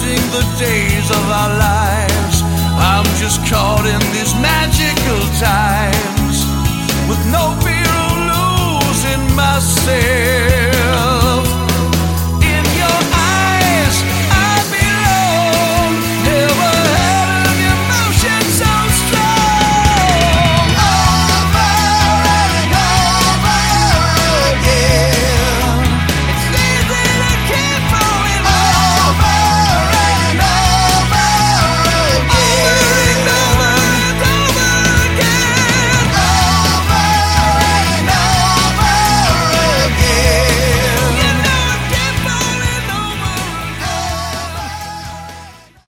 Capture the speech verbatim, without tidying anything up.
counting the days of our lives. I'm just caught in these magical times with no fear of losing myself.